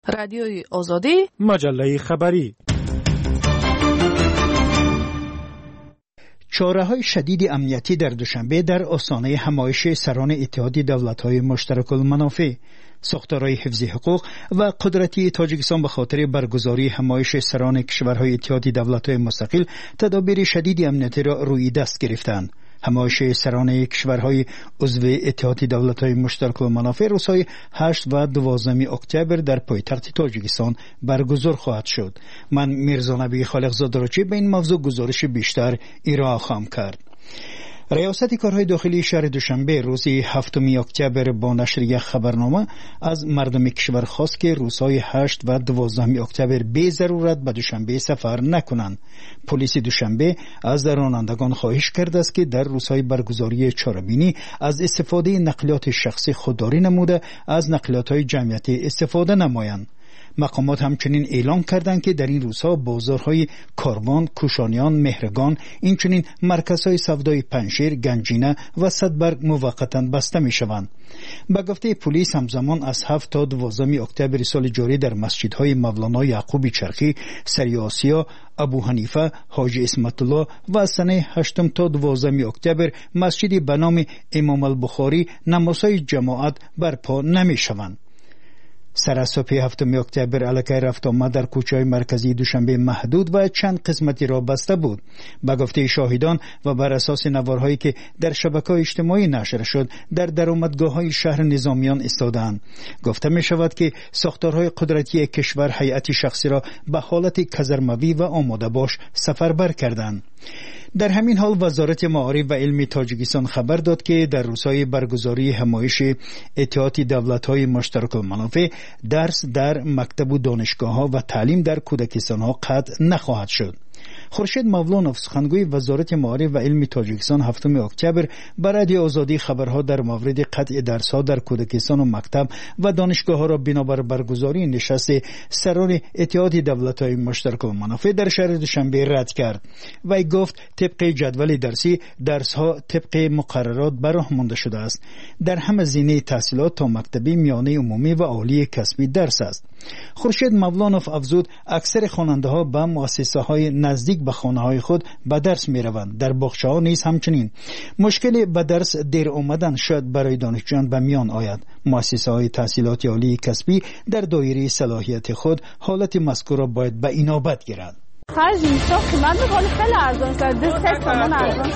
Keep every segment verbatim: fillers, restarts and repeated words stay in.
رادیوی آزادی، مجله خبری. چاره‌های شدید امنیتی در دوشنبه در آستانه همایش سران اتحاد دولت‌های مشترک المنافع. ساختارهای حفظ حقوق و قدرتی تاجیکستان به خاطر برگزاری همایش سران کشورهای اتحاد دولت‌های مستقل تدابیر شدید امنیتی را روی دست گرفتند. همایش سران کشورهای عضو اتحاد دولت‌های مشترک المنافع روزهای هشت و دوازده اکتبر در پایتخت تاجیکستان برگزار خواهد شد. من میرزا نبی خالقزاده را به این موضوع گزارش بیشتر ارائه خواهم کرد. ریاست کارهای داخلی شهر دوشنبه روز هفتم اکتبر با نشر یک خبرنامه از مردم کشور خواست که روزهای هشت و دوازده اکتبر به ضرورت به دوشنبه سفر نکنند. پلیس دوشنبه از رانندگان خواهش کرده است که در روزهای برگزاری چهاربینی از استفاده نقلیات شخصی خودداری نموده از نقلیات‌های جمعیتی استفاده نمایند. مقامات همچنین اعلام کردند که در این روزها بازارهای کاروان، کوشانیان، مهرگان، اینچنین مرکزهای سودای پنجشیر، گنجینه و صدبرگ موقتا بسته می شوند. به گفته پلیس همزمان از هفت تا دوازده اکتبر سال جاری در مسجدهای مولانا یعقوب چرخی، سری آسیا، ابو حنیفه، حاجی اسمت الله و از سنه هشتم تا دوازده اکتبر مسجدی به نام امام البخاری نمازهای جماعت برپا نمی شوند. سر صبح هفتم اکتبر علاقه رفت آمد در کوچه‌های مرکزی دوشنبه محدود و چند قسمتی را بسته بود. به گفته شاهدان و بر اساس نوارهایی که در شبکه‌های اجتماعی نشر شد، در درآمدگاه‌های شهر نظامیان ایستادند. گفته می شود که ساختارهای قدرتی کشور هیئت شخصی را به حالت کزرموی و آماده باش سفربر کردند. در همین حال وزارت معارف و علم تاجیکستان خبر داد که در روزهای برگزاری همایش اتحاد دولت‌های مشترک المنافع درس در مکتب و دانشگاه‌ها و تعلیم در کودکستان‌ها قطع نخواهد شد. خورشید مولانوف سخنگوی وزارت معارف و علم تاجیکستان هفتم اکتبر بر رادیو آزادی خبرها در مورد قطع درس‌ها در کودکستان و مکتب و دانشگاه‌ها را بنابر برگزاری نشست سران اتحاد دولت‌های مشترک المنافع در شهر دوشنبه رد کرد. وی گفت طبق جدول درسی درس‌ها طبق مقررات به راه مانده شده است. در همه زمینه تحصیلات تا مکتبی، میانه عمومی و عالی کسبی درس است. خورشید مولانوف افزود اکثر خواننده‌ها به مؤسسه‌های نزدیک به خانه‌های خود به درس می‌روند. در باغچه‌ها نیز همچنین. مشکل به درس دیر آمدن شاید برای دانشجویان به میان آید. مؤسسه‌های تحصیلات عالی کسبی در دایره صلاحیت خود حالت مذکور را باید به اینابت گیرند. خرج میشه قیمت می‌کنه خیلی ارزان شد. دست تومان ارزان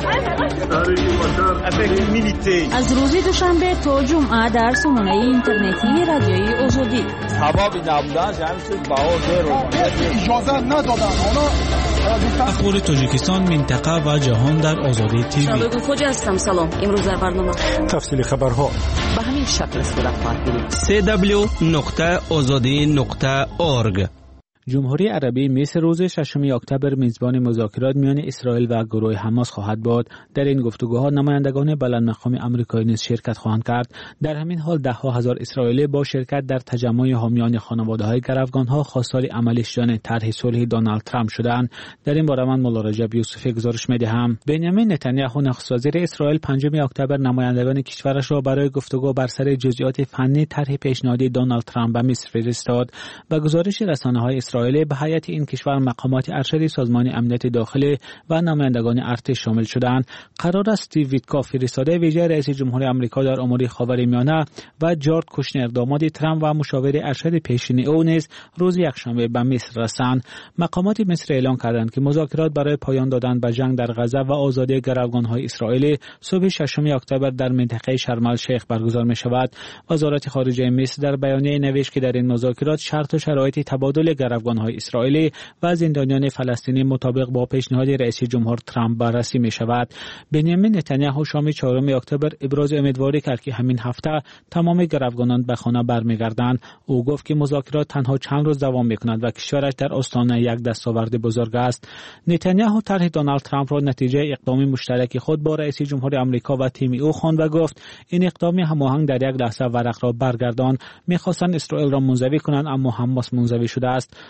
از روز دوشنبه تا جمعه در سامانه اینترنتی رادیوی آزادی حبابی نبودن جمعیت باور زیر اجازه ندادن. اخبار تاجیکستان، منطقه و جهان در آزادی تیوی. شبکه خوجا هستم. سلام. امروز در برنامه تفصیل خبرها به همین شکل صورت خواهد گرفت. سی دبلیو نقطه آزادی نقطه اورگ. جمهوری عربی مصر روز ششم اکتبر میزبان مذاکرات میان اسرائیل و گروه حماس خواهد بود. در این گفتگوها نمایندگان بلند مقام آمریکایی نیز شرکت خواهند کرد. در همین حال ده ها هزار اسرائیلی با شرکت در تجمع حامیان خانواده‌های گروگان‌ها خواستار عملی شدن طرح صلح دونالد ترامپ شدند. در این باره من مولا رجب یوسفی گزارش می‌دهم. بنیامین نتانیاهو نخست وزیر اسرائیل پنجم اکتبر نمایندگان کشورش را برای گفتگو بر سر جزئیات فنی طرح پیشنهادی دونالد ترامپ به مصر فرستاد. با گزارش رسانه‌های اسرائیل به هیئت این کشور مقامات ارشد سازمان امنیت داخلی و نمایندگان ارتش شامل شدند. قرار است استیو ویتکاف فرستاده ویژه رئیس جمهور آمریکا در امور خاورمیانه و جارد کوشنر داماد ترامپ و مشاور ارشد پیشین او نیز روز یکشنبه به مصر رسند. مقامات مصر اعلام کردند که مذاکرات برای پایان دادن به جنگ در غزه و آزادی گروگان‌های اسرائیلی صبح ششم اکتبر در منطقه شرم الشیخ برگزار می شود. وزارت خارجه مصر در بیانیه نوشت که در این مذاکرات شرط و شرایط تبادل گروگان‌های اسرائیلی و زندانیان فلسطینی مطابق با پیشنهاد رئیس جمهور ترامپ بررسی می شود. بنیامین نتانیاهو شام چهارم اکتبر ابراز امیدواری کرد که همین هفته تمام گروگانان به خانه برمیگردند. او گفت که مذاکرات تنها چند روز دوام می‌کند و کشورش در آستانه یک دستاورد بزرگ است. نتانیاهو طرح دونالد ترامپ را نتیجه اقدام مشترک خود با رئیس جمهور آمریکا و تیم او خواند و گفت این اقدام هماهنگ در یک لحظه ورق را برگردان. می‌خواستند اسرائیل را منزوی کنند اما حماس منزوی شده است.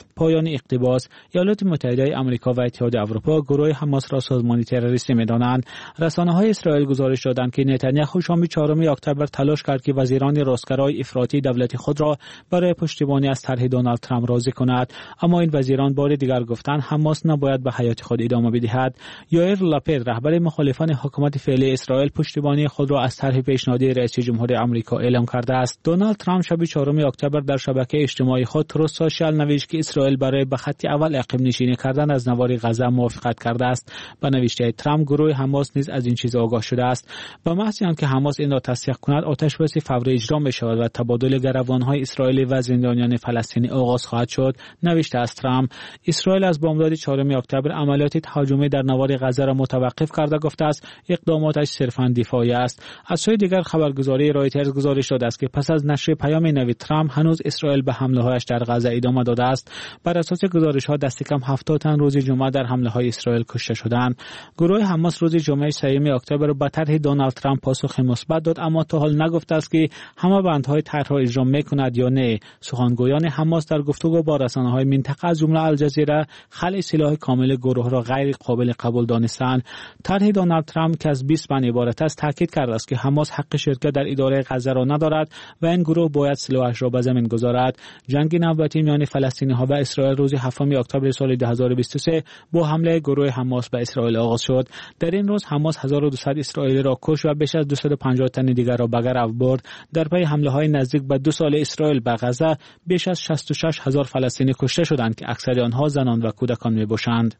پایان اقتباس. ایالات متحده آمریکا و اتحاد اروپا گروه حماس را سازمان تروریستی می‌دانند. رسانه‌های اسرائیل گزارش دادند که نتانیاهو شام چهارم اکتبر تلاش کرد که وزیران راستگرای افراطی دولت خود را برای پشتیبانی از طرح دونالد ترامپ راضی کند، اما این وزیران بار دیگر گفتند حماس نباید به حیات خود ادامه بدهد. یائیر لاپید رهبر مخالفان حکومت فعلی اسرائیل پشتیبانی خود را از طرح پیشنهادی رئیس جمهور آمریکا اعلام کرده است. دونالد ترامپ شب چهارم اکتبر در شبکه اجتماعی خود تروس سوشال نوشت که اسرائیل برای به خط اول عقب نشینی کردن از نوار غزه موافقت کرده است. با نوشته ترامپ گروه حماس نیز از این چیز آگاه شده است. با محض آنکه حماس این را تصدیق کند آتش‌بس فوری اجرا می‌شود و تبادل گروگان‌های اسرائیلی و زندانیان فلسطینی آغاز خواهد شد. نوشته است ترامپ اسرائیل از بامداد چهارم اکتبر عملیات تهاجمی در نوار غزه را متوقف کرده گفته است اقداماتش صرفاً دفاعی است. از سوی دیگر خبرگزاری رایترز گزارش داده است که پس از نشر پیام نوی ترامپ هنوز اسرائیل به حمله‌هایش در غزه ادامه داده است. بر اساس گزارش‌ها دست کم هفتاد تن روز جمعه در حمله‌های اسرائیل کشته شدند. گروه حماس روز جمعه سوم اکتبر به طرح دونالد ترامپ پاسخ مثبت داد، اما تا حال نگفته است که همه بندهای طرح را اجرا می‌کند یا نه. سخنگویان حماس در گفتگو با رسانه‌های منطقه از جمله الجزیره خلع سلاح کامل گروه را غیر قابل قبول دانستند. طرح دونالد ترامپ که از بیست بند عبارت است تاکید کرده است که حماس حق شرکت در اداره غزه را ندارد و این گروه باید سلاحش را به زمین گذارد. جنگ نوبتی میان فلسطینی‌ها و اسرائیل روز هفتم اکتبر سال دو هزار و بیست و سه با حمله گروه حماس به اسرائیل آغاز شد. در این روز حماس هزار و دویست اسرائیلی را کشت و بیش از دویست و پنجاه تن دیگر را به گرو برد. در پی حمله‌های نزدیک به دو سال اسرائیل به غزه بیش از شصت و شش هزار فلسطینی کشته شدند که اکثر آنها زنان و کودکان میباشند.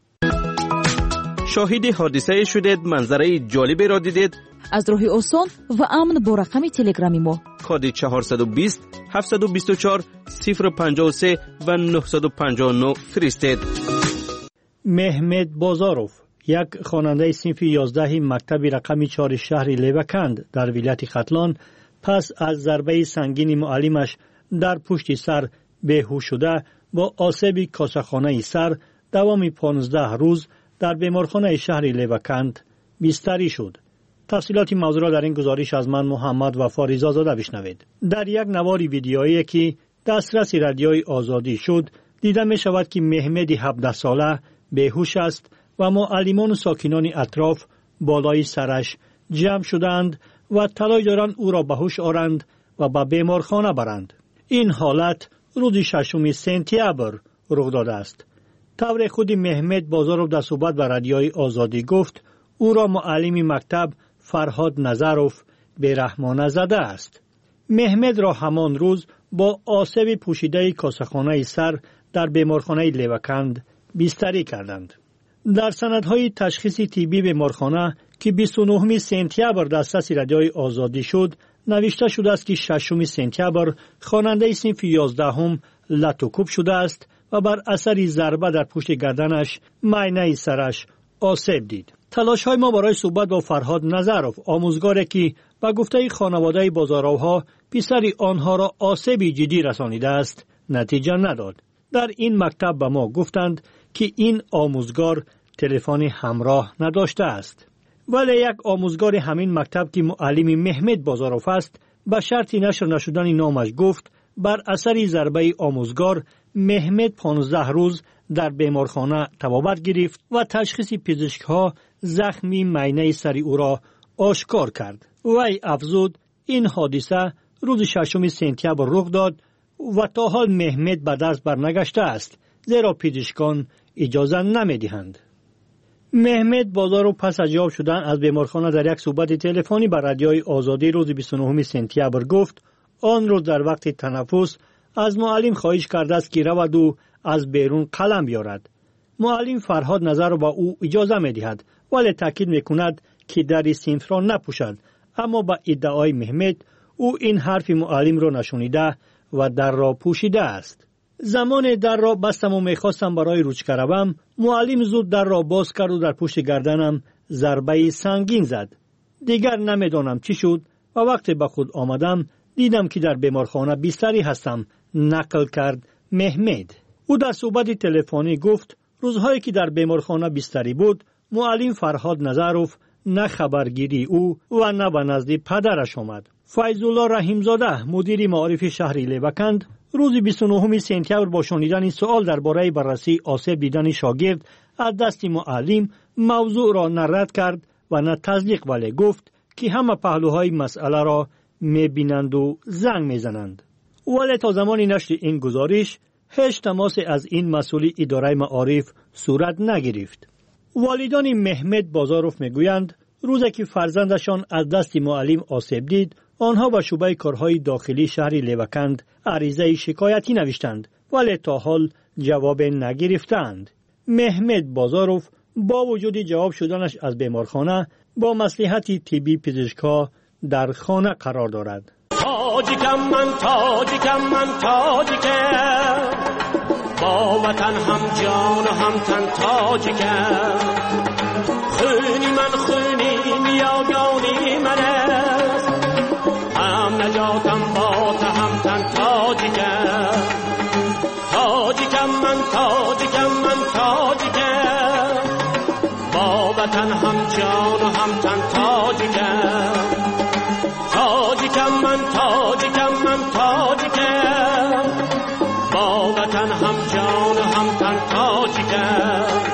شاهد حادثه شدید، منظره جالبی را دیدید؟ از راه آسان و امن با رقم تلگرامی ما کد چهارصد و بیست هفتصد و بیست و چهار صفر پنجاه و سه و نهصد و پنجاه و نه فرستید. مهمت بازاروف، یک خواننده صنف یازده مکتب رقم چهار شهر لیوکند در ولایت ختلان، پس از ضربه سنگین معلمش در پشت سر بیهوش شده با آسیب کاسه‌خانه سر دوام پانزده روز در بیمارخانه شهر لیوکند بستری شد. تفصیلات موضوع را در این گزارش از من محمد وفا رضازاده بشنوید. در یک نوار ویدیویی که دسترس رادیوی آزادی شد دیده می شود که مهمد هفده ساله بیهوش است و معلمان و ساکنان اطراف بالای سرش جمع شدند و تلاش دارند او را به هوش آورند و به بیمارخانه برند. این حالت روز ششم سپتامبر رخ داده است. طور خود مهمت بازاروف در صحبت به رادیوی آزادی گفت او را معلم مکتب فرهاد نظروف بیرحمانه زده است. مهمت را همان روز با آسیب پوشیده کاسه‌خانه سر در بیمارخانه لیوکند بستری کردند. در سندهای تشخیص طبی بیمارخانه که بیست و نهم سپتامبر دسترس رادیوی آزادی شد نوشته شده است که ششم سپتامبر خواننده صنف یازدهم لطوکوب شده است و بر اثر ضربه در پشت گردنش معینه سرش آسیب دید. تلاش های ما برای صحبت با فرهاد نظروف، آموزگاری که با گفته خانواده بازاروها پسر آنها را آسیب جدی رسانیده است نتیجه نداد. در این مکتب به ما گفتند که این آموزگار تلفن همراه نداشته است. ولی یک آموزگار همین مکتب که معلم مهمت بازاروف است به شرط نشر نشدن نامش گفت بر اثر ضربه آموزگار مهمت پانزده روز در بیمارخانه طبابت گرفت و تشخیص پزشک‌ها زخمی معینه سر او را آشکار کرد. وی افزود این حادثه روز ششم سپتامبر رخ داد و تا حال مهمت به دست برنگشته است زیرا پزشکان اجازه نمی‌دهند. مهمت بازاروف پس از جواب شدن از بیمارخانه در یک صحبت تلفنی با رادیوی آزادی روز بیست و نهم سپتامبر گفت آن روز در وقت تنفس از معلم خواهش کرده است که رود و از بیرون قلم بیارد. معلم فرهاد نظر با او اجازه می دهد ولی تاکید می کند که در صنف را نپوشد، اما با ادعای مهمت او این حرف معلم را نشانیده و در را پوشیده است. زمان در را بستم و می خواستم برای روچکه روم، معلم زود در را باز کرد و در پشت گردنم ضربه سنگین زد. دیگر نمیدانم چی شد و وقتی به خود آمدم دیدم که در بیمارخانه بستری هستم، نقل کرد مهمت. او در صحبت تلفنی گفت روزهایی که در بیمارخانه بستری بود معلم فرهاد نظروف نه خبرگیری او و نه به نزد پدرش آمد. فیض الله رحیمزاده مدیر معارف شهر لیوکند روز بیست و نهم سپتامبر با شنیدن سوال درباره بررسی آسیب دیدن شاگرد از دست معلم موضوع را نه رد کرد و نه تصدیق، ولی گفت که همه پهلوهای مسئله را می‌بینند و زنگ می‌زنند. ولی تا زمان نشر این گزارش هیچ تماس از این مسئول اداره معارف صورت نگرفت. والدان محمد بازاروف میگویند روزی که فرزندشان از دست معلم آسیب دید، آنها به شعبه کارهای داخلی شهر لیوکند عریضه شکایتی نوشتند، ولی تا حال جواب نگرفتند. محمد بازاروف با وجود جواب شدنش از بیمارخانه با مصلحت طبی پزشکا در خانه قرار دارد. تاجیکم من تاجیکم من تاجیکم، با وطن هم جان و هم تن تاجیکم، خونی من خونی نیاگانی من است، هم نجاتم با تا هم تن تاجیکم، تاجیکم من تاجیکم من تاجیکم، با وطن هم جان و هم تن تاجیکم، تاجیکم من تاجیکم من تاجیکم، با وطن هم جان و هم تن تاجیکم.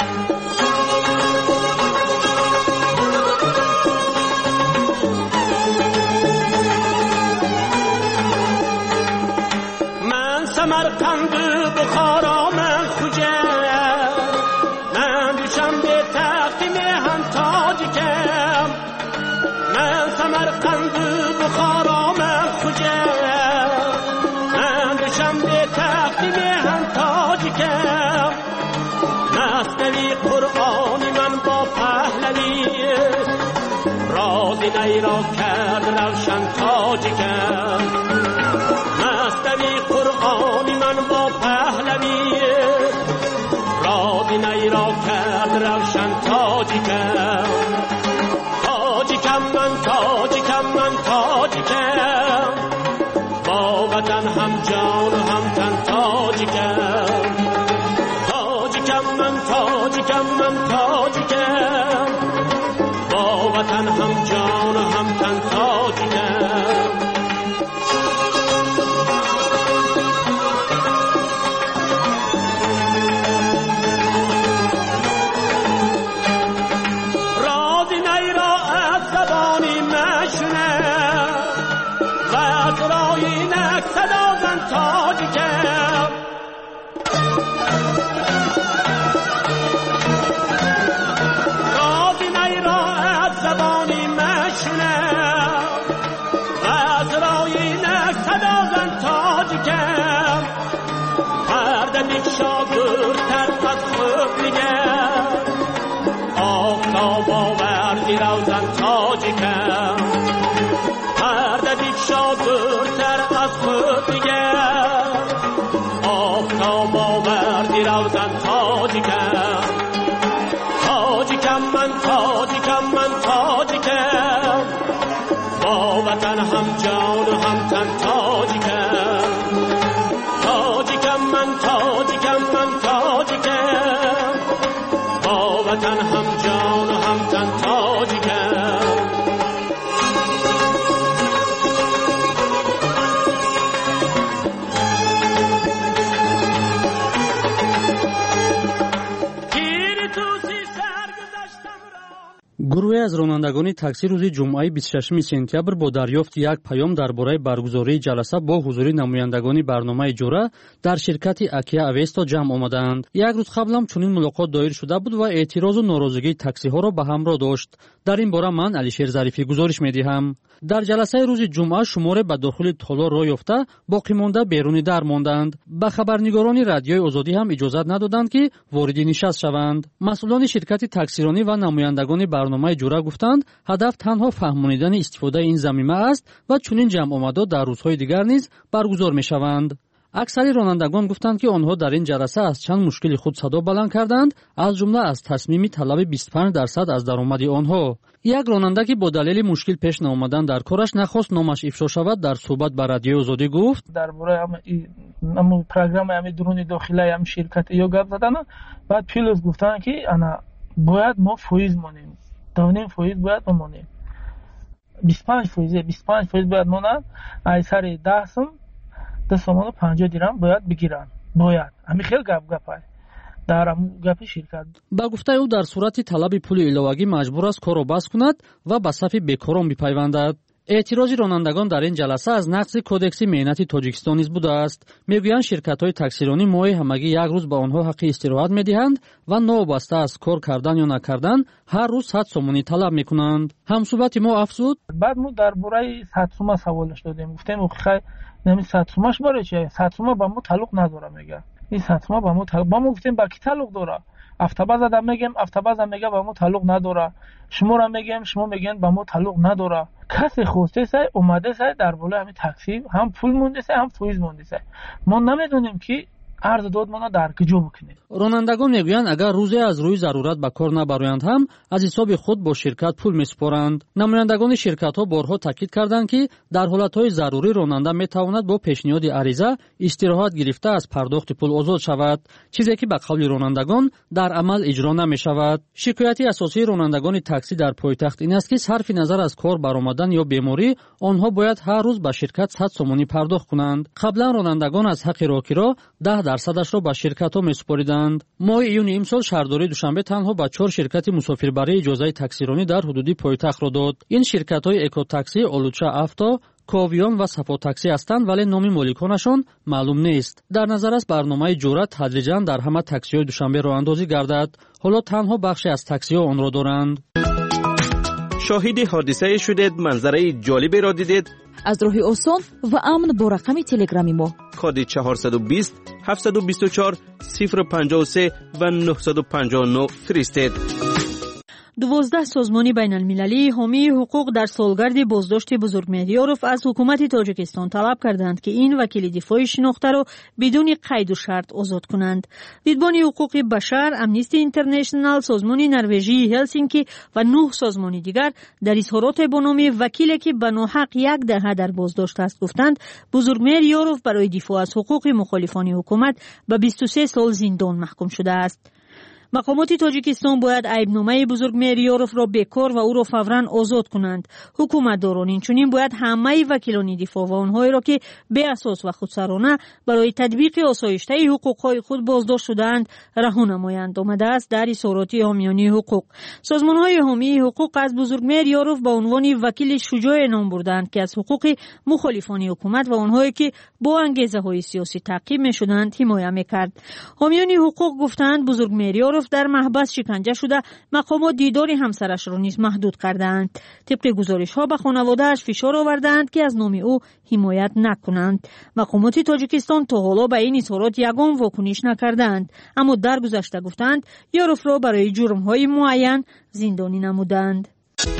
من سمرقند بخارا من خوجم، من دوشم به تخت میهن تاجیکم، من سمرقند بخارا من خوجم، من دوشم به تخت میهن تاجیکم، مصنوی قرآنی من با پهلوی، رازی نی را کرد روشن تاجیکم، مصنوی قرآنی من با پهلوی، رازی نی را کرد روشن تاجیکم، تاجیکم من تاجیکم من تاجیکم، با وطن هم جان و هم تن تاجیکم، تاجیکم من تاجیکم من تاجیکم، با وطن هم جان و هم تن تاجیکم. شاگردتر از خود نگر، آفتاب آوردی روزن تاجیکم، هر دبیک شاگردتر از خود نگر، آفتاب آوردی روزن تاجیکم، تاجیکم من تاجیکم من تاجیکم، با وطن هم جان و هم تن تاجیکم، تاجیکم من تاجیکم من تاجیکم، با وطن هم جان و هم تن تاجیکم. گروهی از رانندگان تاکسی روز جمعه بیست و ششم سپتامبر با دریافت یک پیام درباره برگزاری جلسه با حضور نمایندگان برنامه اجاره در شرکت اکیا اوستا جمع آمدند. یک روز قبل هم چنین ملاقات دایر شده بود و اعتراض و ناراضگی تاکسی ها را به همراه داشت. در این باره من علیشیر ظریفی گزارش می‌دهم. در جلسه روز جمعه شماره به داخل تالار راه یافته باقی مانده بیرون در ماندند. به خبرنگاران رادیوی آزادی هم اجازت ندادند که وارد نشست شوند. مسئولان شرکت تاکسیرانی و نمایندگان برنامه اجاره گفتند هدف تنها فهمانیدن استفاده این ضمیمه است و چنین جمع آمدها در روزهای دیگر نیز برگزار می‌شوند. اکثر رانندگان گفتند که آنها در این جلسه از چند مشکل خود صدا بلند کردند، از جمله از تصمیم طلب بیست و پنج درصد از درآمد آنها. یک راننده که با دلیل مشکل پیش نآمدن در کارش نخواست نامش افشا شود در صحبت با رادیو آزادی گفت درباره هم پروگرام هم درون داخلی هم شرکت یا گپ زدن، بعد پیلوت گفتن که انا باید ما فایز مانیم، دونیم فایز باید مانیم، بیست و پنج فایز بیست و پنج فایز باید مانند، ای سر ده سم دو سومان و پنجاه درهم باید بگیرن. باید همین خیلی گپ گپه در گپ شرکت. با گفته او در صورت طلب پول ایلواگی مجبور است کارو بس کند و به صف بیکاران بپیوندد. اعتراض رانندگان در این جلسه از نقض کودکس مهنتی تاجیکستان نیز بوده است. میگویند شرکت‌های تاکسیرانی ماهی همگی یک روز به آنها حق استراحت میدهند و نوبسته از کار کردن یا نکردن هر روز صد سومانی طلب میکنند. همصحبت ما افزود بعد ما درباره صد سوم سوالش دادیم، گفتیم خیلی نمی صد سومش برای چیه؟ صد سوم با ما تعلق نداره. میگه این صد سوم با ما تعلق، با ما گفتیم با کی تعلق داره؟ افتاباز آدم میگم افتاباز هم میگه با ما تعلق نداره، شما را میگم شما میگن با ما تعلق نداره. کسی خواسته سه اومده سه در بالا همین تاکسی هم پول مونده سه هم فویز مونده سه، ما نمیدونیم که عرض داد ما در کجا بکنیم. رانندگان میگویند اگر روزی از روی ضرورت به کار نبروند هم از حساب خود با شرکت پول میسپارند. نمایندگان شرکت ها بارها تاکید کردند که در حالتهای ضروری راننده میتواند با پیشنهاد عریضه استراحت گرفته از پرداخت پول آزاد شود، چیزی که به قول رانندگان در عمل اجرا نمیشود. شکایت اساسی رانندگان تاکسی در پایتخت این است که صرف نظر از کار برآمدن یا بیماری آنها باید هر روز به شرکت صد سومانی پرداخت کنند. قبلا رانندگان از حق راکیرا ده درصدش را به شرکت‌ها می‌سپاریدند. ماه ایون امسال شهرداری دوشنبه تنها به چهار شرکت مسافربری اجازه تاکسیرانی در حدود پایتخت را داد. این شرکت‌های اکو تاکسی، اولوچا افتا، کاویان و صفا تاکسی هستند ولی نام مالکانشان معلوم نیست. در نظر است برنامه جورا تدریجاً در همه تاکسی‌های دوشنبه راه اندازی گردد. حالا تنها بخشی از تاکسی‌ها آن را دارند. شاهد حادثه شدید، منظره جالبی را دیدید؟ از راه آسان و امن با رقم تلگرامی ما کد چهارصد و بیست هفتصد و بیست و چهار صفر پنجاه و سه و نهصد و پنجاه و نه فرستید. دوازده سازمان بین المللی حامی حقوق در سالگرد بازداشت بزرگمهریاروف از حکومت تاجیکستان طلب کردند که این وکیل دفاع شناخته را بدون قید و شرط آزاد کنند. ویدبان حقوق بشر، امنیستی اینترنشنال، سازمان نروژی هلسینکی و نه سازمان دیگر در اظهارات با نام وکیلی که به ناحق یک دهه در بازداشت است گفتند بزرگمهریاروف برای دفاع از حقوق مخالفان حکومت به بیست و سه سال زندان محکوم شده است. مقامات تاجیکستان باید عیبنامه بزرگمهریاروف را بکار و او را فوراً آزاد کنند. حکومتداران اینچنین باید همه وکیلان دفاع و آنهایی را که به اساس و خودسرانه برای تطبیق آسایشته حقوقهای خود بازداشت شده‌اند رها نمایند. آمده است در اظهارات حامیان حقوق. سازمان‌های حامی حقوق از بزرگمهریاروف با عنوان وکیل شجاع نام بردند که از حقوق مخالفان حکومت و آنهایی که با انگیزه‌های سیاسی تعقیب می‌شدند حمایت می‌کرد. حامیان حقوق گفتند بزرگمهریاروف در محبس شکنجه شده، مقامات دیدار همسرش را نیز محدود کردند. طبق گزارش‌ها به خانواده‌اش فشار آوردند که از نام او حمایت نکنند. مقامات تاجیکستان تا حالا به این اظهارات یگان واکنش نکردند، اما در گذشته گفتند یاروف را برای جرم‌های معین زندانی نمودند.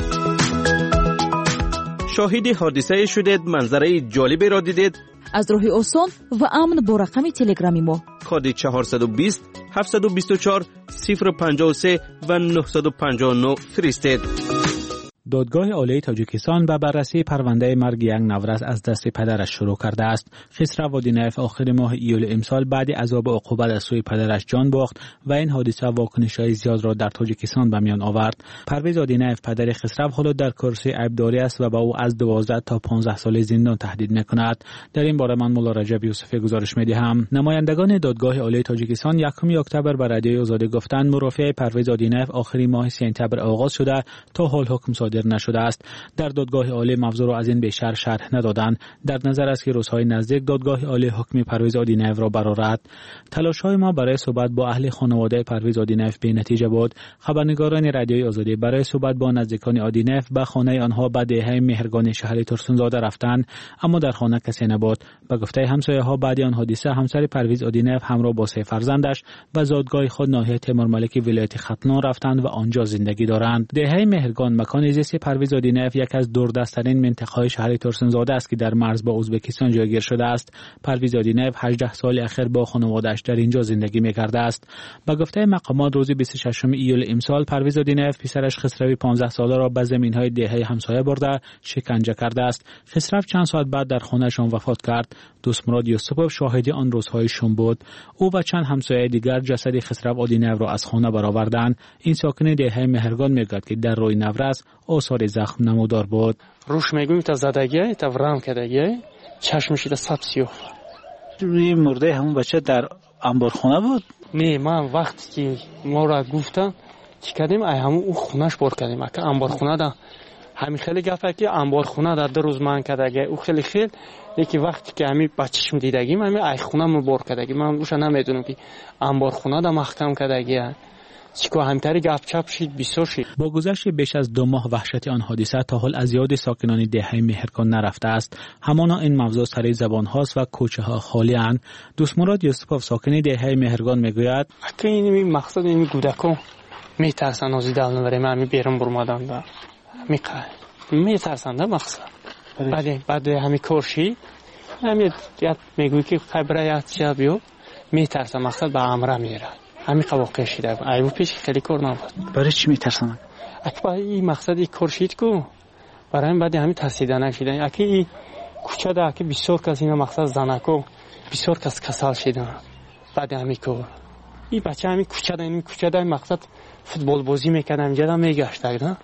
شاهد حادثه شدید، منظره جالبی را دیدید؟ از راه آسان و امن با رقم تلگرامی ما کد چهارصد و بیست هفتصد و بیست و چهار صفر پنجاه و سه و نهصد و پنجاه و نه فرستید. دادگاه عالی تاجیکستان به بررسی پرونده مرگ یک نورز از دست پدرش شروع کرده است. خسرو وادینایف آخر ماه ایول امسال بعد عذاب عقوبت از سوی پدرش جان باخت و این حادثه واکنش‌های زیاد را در تاجیکستان به میان آورد. پرویز وادینایف پدر خسرو حالا در کرسی عیبداری است و به او از دوازده تا پانزده سال زندان تهدید می‌کند. در این باره من مولا رجب یوسفی گزارش می‌دهم. نمایندگان دادگاه عالی تاجیکستان یکم اکتبر به رادیوی آزادی گفتند مرافعه پرویز وادینایف آخر ماه سپتامبر آغاز شده تا حال حکم صادر نشده است. در دادگاه عالی موضوع را از این بیشتر شرح ندادند. در نظر است که روزهای نزدیک دادگاه عالی حکم پرویز وادینایف را برآورد. تلاش‌های ما برای صحبت با اهل خانواده پرویز وادینایف بی نتیجه بود. خبرنگاران رادیوی آزادی برای صحبت با نزدیکان وادینایف به خانه آنها به دهه مهرگان شهر ترسونزاده رفتند، اما در خانه کسی نبود. به گفته همسایه‌ها بعد آن حادثه همسر پرویز وادینایف همراه با سه فرزندش به زادگاه خود ناحیه تیمورملک ولایت ختلان رفتند و آنجا زندگی دارند. دهه مهرگان مکان زیست پرویز وادینایف یک از دوردست‌ترین منطقه‌های شهر ترسونزاده است که در مرز با ازبکستان جایگیر شده است. پرویز وادینایف هجده سال اخیر با خانواده‌اش در اینجا زندگی می‌کرده است. به گفته مقامات روز بیست و ششم ایول امسال پرویز وادینایف پسرش خسروی پانزده ساله را به زمین‌های دهه همسایه برده شکنجه کرده است. خسرو چند ساعت بعد در خانه‌شان وفات کرد. دوست مراد یوسفوف شاهد آن روزهای شوم بود. او و چند همسایه دیگر جسد خسرو وادینایف را از خانه برآوردند. این ساکن دهه مهرگان میگوید که در روی نورز آثار زخم نمودار بود. روش میگویم تا زدگی تا ورم کردگی چشمش تا سب سیاه روی مرده همون بچه در انبارخانه بود؟ نه، من وقتی که ما را گفتن چی کردیم ای همون او خونش بار کردیم که انبارخانه ده همین خیلی گفته که انبارخانه در دو روز من کردگی او خیلی خیلی یکی وقتی که همین بچه‌شم دیدگیم همین ای خونه من بار کردگی من اوش نمیدونم که انبارخانه ده محکم کردگی چیکو همتری گپ چپ شید بسیار شید. با گذشت بیش از دو ماه وحشت آن حادثه تا حال از یاد ساکنان دهه مهرگان نرفته است. همانا این موضوع سر زبان هاست و کوچه ها خالی اند. دوست مراد یوسفوف ساکن دهه مهرگان میگوید که این مقصد این کودکان میترسن از دل نبریم همین بیرون برمادن و میقه میترسن ده مقصد بعد بعد همین کارشی همین یاد میگوی که خبره یاد چه بیو میترسن مقصد به امره میره همین واقع شده ایو پیش خیلی کار نبود. برای چی میترسن؟ اگه این مقصد این کارشید کو برای این بعد همین ترسیدن شدن اگه این کوچه ده که بسیار کس این مقصد زنکو بسیار کس کسال شدن بعد همین کار این بچه همین کوچه ده این کوچه ده مقصد فوتبال بازی میکردن اینجا ده میگشتن نه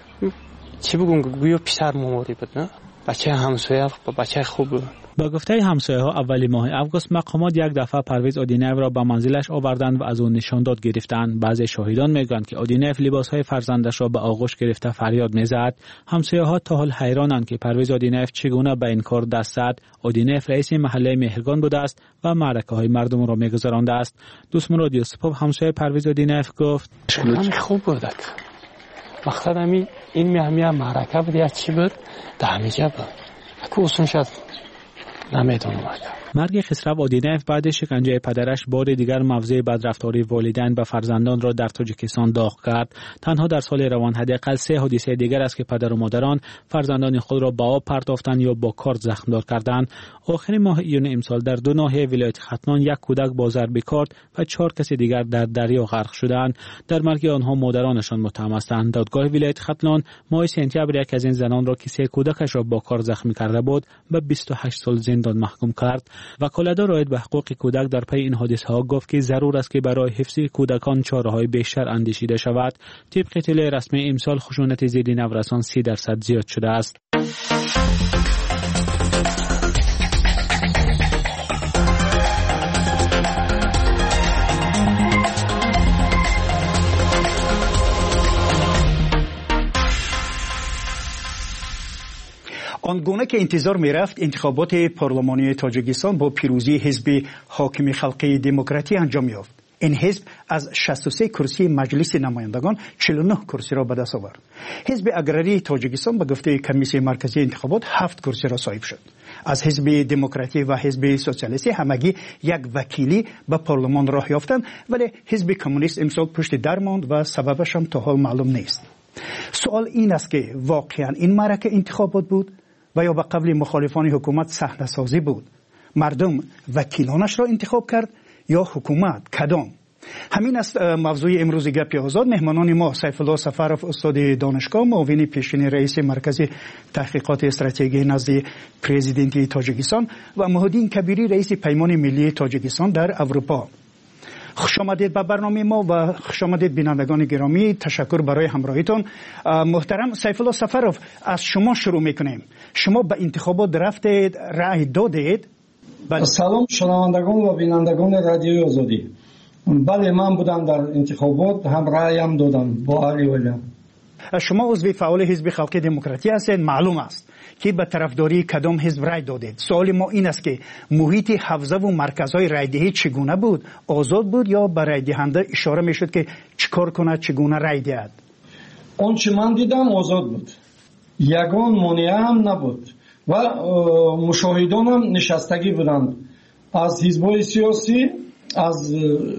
چی بگم گویا پسر مموری بود نه بچه همسایه بچه خوب بود. با گفته همسایه ها اولی ماه اوگوست مقامات یک دفعه پرویز اودینف را به منزلش آوردند و از او نشانداد گرفتند. بعضی شاهدان میگویند که اودینف لباس های فرزندش را به آغوش گرفته فریاد میزد. همسایه ها تا حال حیرانند که پرویز اودینف چگونه به این کار دست زد. اودینف رئیس محله مهرگان بوده است و معرکه های مردم را میگذرانده است. دوست مراد یوسفوف همسایه پرویز اودینف گفت همین خوب بود مقصد همین این میهمیه معرکه بود یا چی بود دهمیجه بود اکو اصلا شد نمیدونم. مرگ خسرو اودینف بعد شکنجه پدرش بار دیگر موضوع بدرفتاری والدین به فرزندان را در تاجیکستان داغ کرد. تنها در سال روان حداقل سه حادثه دیگر است که پدر و مادران فرزندان خود را به آب پرتافتند یا با کارد زخمدار کردند. آخر ماه ایون امسال در دو ناحیه ولایت ختلان یک کودک با ضرب کارد و چهار کس دیگر در دریا غرق شدند. در مرگ آنها مادرانشان متهم هستند. دادگاه ولایت ختلان ماه سپتامبر یک از این زنان را که سه کودکش را با کارد زخمی کرده بود به بیست و هشت سال زندان محکوم کرد. وکالتدار رعایت به حقوق کودک در پی این حادثه ها گفت که ضرور است که برای حفظ کودکان چاره‌های بیشتر اندیشیده شود. طبق اطلاع رسمی امسال خشونت ضد نورسان سی درصد زیاد شده است. آنگونه که انتظار می رفت انتخابات پارلمانی تاجیکستان با پیروزی حزب حاکم خلقی دموکراتی انجام یافت. این حزب از شصت و سه کرسی مجلس نمایندگان چهل و نه کرسی را به دست آورد. حزب اگراری تاجیکستان به گفته کمیسیون مرکزی انتخابات هفت کرسی را صاحب شد. از حزب دموکراتی و حزب سوسیالیستی همگی یک وکیلی به پارلمان راه یافتند ولی حزب کمونیست امسال پشت در ماند و سببش هم تا حال معلوم نیست. سوال این است که واقعا این معرکه انتخابات بود و یا به قبل مخالفان حکومت صحنه سازی بود؟ مردم وکیلانش را انتخاب کرد یا حکومت؟ کدام؟ همین است موضوع امروز گپ آزاد. مهمانان ما سیف الله سفرов استاد دانشگاه، معاون پیشین رئیس مرکز تحقیقات استراتژی نزد پرزیدنت تاجیکستان و محمدین کبیری رئیس پیمان ملی تاجیکستان در اروپا. خوش آمدید به برنامه ما و خوش آمدید بینندگان گرامی. تشکر برای همراهیتون. محترم سیف الله سفرов، از شما شروع میکنیم. شما به انتخابات رفتید، رأی دادید؟ سلام شنوندگان و بینندگان رادیوی آزادی. بله، من بودم در انتخابات، هم رأی هم دادم با علی ولیان. شما عضو فعال حزب خلقی دموکراتی هستید. معلوم است که به طرفداری کدام حزب رای دادید. سوال ما این است که محیط حوزه و مرکزهای رای دهی چگونه بود؟ آزاد بود یا به رای دهنده اشاره میشد که چیکار کنه، چگونه رای دهد؟ آنچه من دیدم آزاد بود، یگان مانع هم نبود و مشاهدان هم نشستگی بودند از حزب‌های سیاسی، از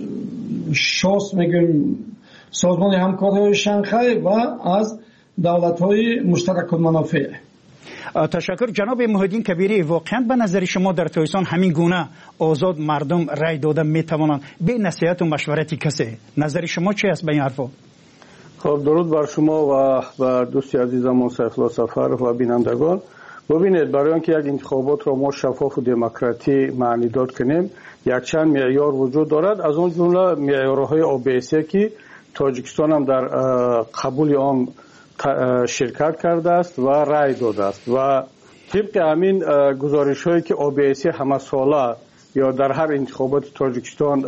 شاس میگیم سازمان همکاری شانگهای و از دولت‌های مشترک المنافع. تشکر جناب محمدین کبیری. واقعا به نظر شما در تاجیکستان همین گونه آزاد مردم رای داده میتوانند به نصیحت و مشورت کسی؟ نظر شما چی است به این حرفا؟ خب درود بر شما و بر دوستی عزیزم سیف الله سفرov و بینندگان. ببینید، برای اینکه یک انتخابات را ما شفاف و دموکراتی معنی داد کنیم یک چند معیار وجود دارد. از اون جمله معیارهای او بی سی که تاجیکستان هم در قبول آن شرکت کرده است و رای داده است و طبق همین گزارش هایی که او بی سی همه ساله یا در هر انتخابات تاجیکستان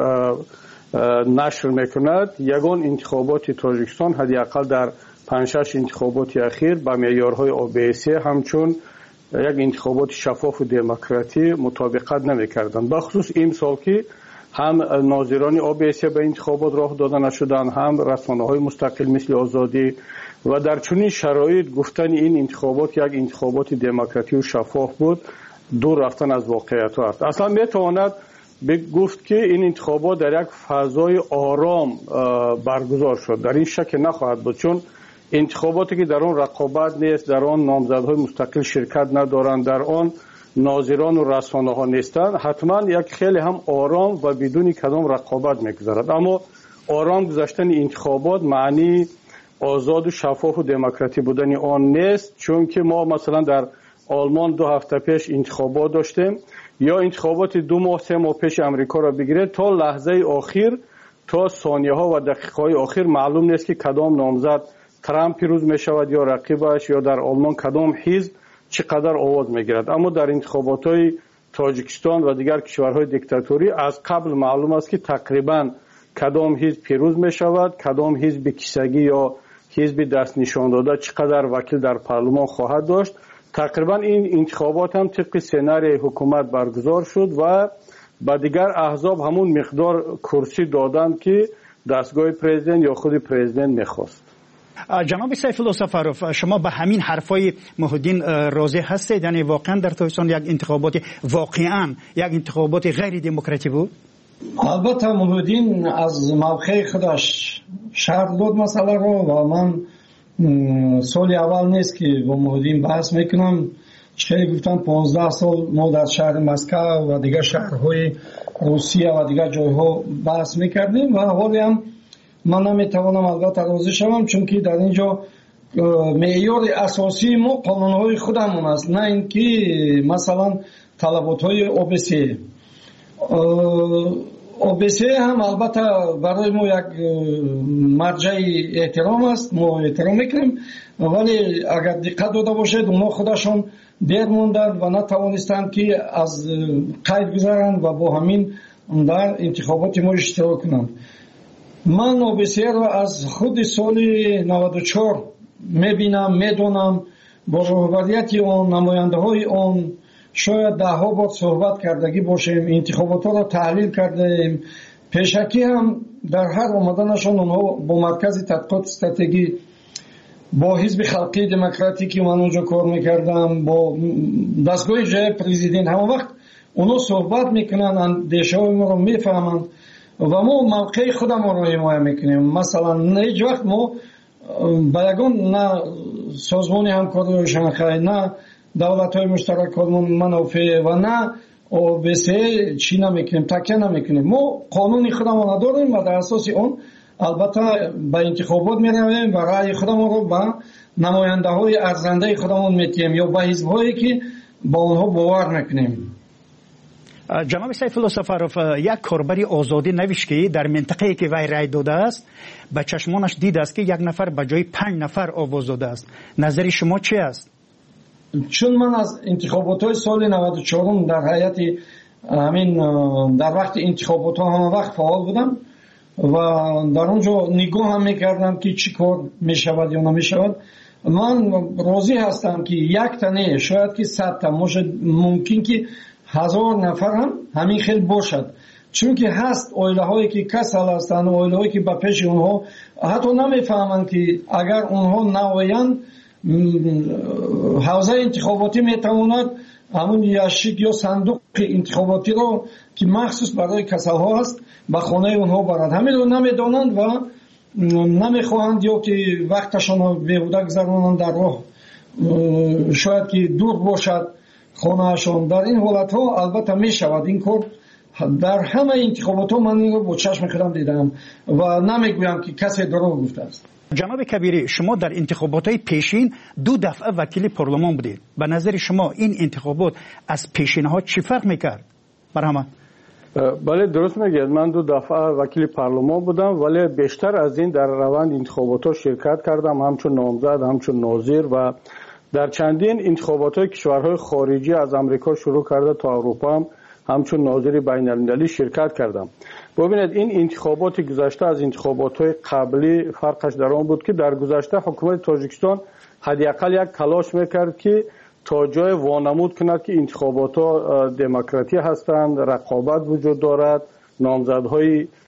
نشر میکند، یگان انتخابات تاجیکستان حداقل در پنج شش انتخابات اخیر با معیارهای او بی سی همچون یک انتخابات شفاف و دموکراتی مطابقت نمیکردند. بخصوص این سال که هم ناظران او بی سی به انتخابات راه داده نشدند، هم رسانه‌های مستقل مثل آزادی، و در چنین شرایط گفتن این انتخابات یک انتخابات دموکراتی و شفاف بود دور رفتن از واقعیت است. اصلا میتواند گفت که این انتخابات در یک فضای آرام برگزار شد. در این شک نخواهد بود، چون انتخاباتی که در آن رقابت نیست، در آن نامزدهای مستقل شرکت ندارند، در آن ناظران و رسانه ها نیستند، حتما یک خیلی هم آرام و بدون کدام رقابت میگذرد. اما آرام گذشتن انتخابات معنی آزاد و شفاف و دموکراتی بودن آن نیست، چون که ما مثلا در آلمان دو هفته پیش انتخابات داشتیم، یا انتخابات دو ماه سه ماه پیش امریکا را بگیرید، تا لحظه آخر، تا ثانیه ها و دقیقه های آخر معلوم نیست که کدام نامزد ترامپ پیروز می شود یا رقیبش، یا در آلمان کدام حزب چقدر آواز می گیرد. اما در انتخابات های تاجیکستان و دیگر کشورهای دیکتاتوری از قبل معلوم است که تقریبا کدام حزب پیروز می شود، کدام حزب کیسگی یا حزب دست نشان داده چقدر وکیل در پارلمان خواهد داشت. تقریبا این انتخابات هم طبق سناریوی حکومت برگزار شد و با دیگر احزاب همون مقدار کرسی دادند که دستگاه پرزیدنت یا خود پرزیدنت میخواست. جناب سیف الله سفروف، شما به همین حرفای محدین راضی هستید؟ یعنی واقعا در تاجیکستان یک انتخابات واقعا یک انتخابات غیر دموکراتی بود؟ البته محدین از موقع خودش شرط داد مسئله رو و من سال اول نیست که با محدین بحث میکنم. چه گفتن پانزده سال ما در شهر مسکو و دیگر شهرهای روسیه و دیگر جایها بحث میکردیم و حالی هم من نمیتوانم البته راضی شوم، چون که در اینجا معیار اساسی ما قانونهای خودمون است، نه اینکه مثلا طلباتهای او بی سی. او بی سی هم البته برای ما یک مرجع احترام است، ما احترام میکنیم، ولی اگر دقت داده باشید اونا خودشون دیر موندند و نتوانستند که از قید گذارند و با همین در انتخابات ما اشتراک کنند. من او بی سی رو از خود سال نود و چهار میبینم، میدونم، با رهبریت آن، نماینده های آن شاید ده ها بار صحبت کردگی باشیم، انتخابات ها را تحلیل کردیم. پیشکی هم در هر آمدنشان اونها با مرکز تحقیقات استراتژی، با حزب خلقی دموکراتیک که من اونجا کار میکردم، با دستگاه جای پرزیدنت، همه وقت اونها صحبت میکنن، اندیشه های ما رو میفهمند و ما موقع خودم رو حمایت میکنیم. مثلا هیچ وقت ما با یگان نه سازمان همکاری شانگهای، نه دولت های مشترک منافع و نه او بی سی چی نمیکنیم، تکیه نمیکنیم. ما قانون خودمون نداریم و در اساس اون البته به انتخابات میرویم و رأی خودمون رو به نماینده های ارزنده خودمون میتیم یا به حزب هایی که با اونها باور میکنیم. جناب سیف الله سفروف، یک کاربری آزادی نوشکی در منطقه‌ای که وی رای داده است به چشمانش دید است که یک نفر به جای پنج نفر آواز داده است. نظر شما چی است؟ چون من از انتخابات های سال نود و چهار در هیئت همین در وقت انتخابات ها همه وقت فعال بودم و در اونجا نگاه هم میکردم که چی کار میشود یا نمیشود. من راضی هستم که یک تنه شاید که صد تا ممکن که هزار نفر هم همین خیلی باشد، چون که هست اویله هایی که کسل هستند، اویله هایی که به پیش اونها حتی نمیفهمند که اگر اونها نوایند حوزه انتخاباتی میتواند همون یاشیک یا صندوق انتخاباتی رو که مخصوص برای کسل ها هست به خانه اونها برد. همین رو نمیدانند و نمیخواهند یا که وقتشان رو بیهوده گذرانند در راه، شاید که دور باشد خانهشان. در این حالت ها البته می شود این کار. در همه انتخابات ها من این رو با چشم خودم دیدم و نمیگویم که کسی دروغ گفته است. جناب کبیری، شما در انتخابات های پیشین دو دفعه وکیل پارلمان بودید. به نظر شما این انتخابات از پیشین ها چی فرق میکرد؟ برهمه. بله درست میگید، من دو دفعه وکیل پارلمان بودم، ولی بیشتر از این در روند انتخابات ها شرکت کردم، همچون نامزد، همچون ناظر و در چندین انتخابات های کشورهای خارجی از امریکا شروع کرده تا اروپا هم همچون ناظر بین المللی شرکت کردم. ببینید این انتخابات گذشته از انتخابات های قبلی فرقش در آن بود که در گذشته حکومت تاجیکستان حداقل یک تلاش میکرد که تا جای وانمود کند که انتخابات ها دموکراتی هستند، رقابت وجود دارد، نامزدهای